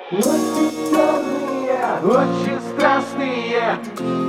Ночи черные, очень страстные.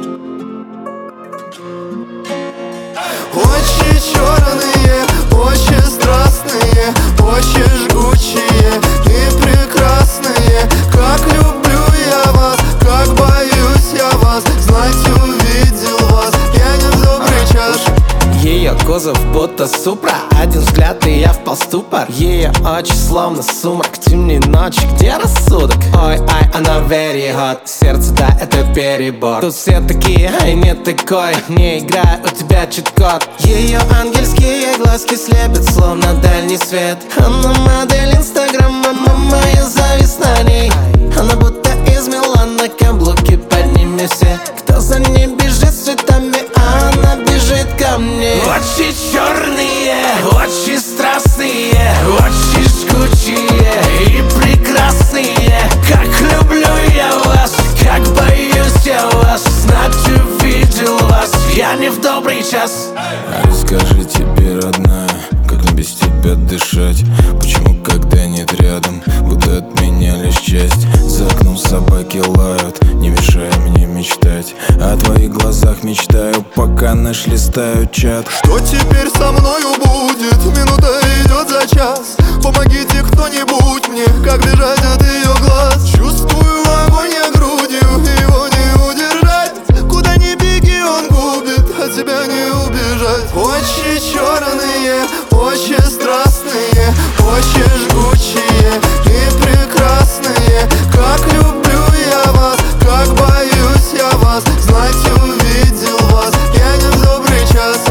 Очи черные, очень страстные, очень жгучие и прекрасные. Как люблю я вас, как боюсь я вас. Знать увидел вас, я не в добрый час. Ее кузов будто супра, один взгляд и я впал в ступор. Ее очи словно сумрак темной ночи, где рассудок? Ой, ай, она very hot, сердце, да, это перебор. Тут все такие, ай, не такой, не играй, у тебя чит-код. Ее ангельские глазки слепят, словно дальний свет. Она модель инстаграма, мама, я завис на ней. Она будто из Милана, каблуки под ними все. Кто за ней бежит с цветами, а она бежит ко мне. Очи черные, очень страстные, очень жгучие и прекрасные. Как люблю я вас, как боюсь я вас. Знать увидел вас, я не в добрый час. Расскажи тебе, родная, как мне без тебя дышать. Почему, когда нет рядом, будто от меня лишь часть. За окном собаки лают, не мешай мне мечтать. О твоих глазах мечтаю, пока наш листают чат. Что теперь со мною будет? Минута идет за час. Помогите кто-нибудь мне, как бежать от ее глаз. Чувствую огонь я грудью, его не удержать. Куда ни беги, он губит, от тебя не убежать. Очи черные, очень страстные, очень жгучие и прекрасные. Как люблю я вас, как боюсь я вас. Знать увидел вас, я не в добрый час.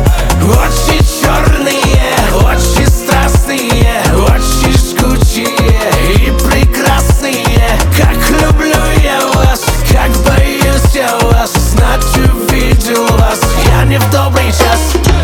Очи черные, очень страстные, очень жгучие и прекрасные. Как люблю я вас, как боюсь я вас. Знать увидел вас, я не в добрый час.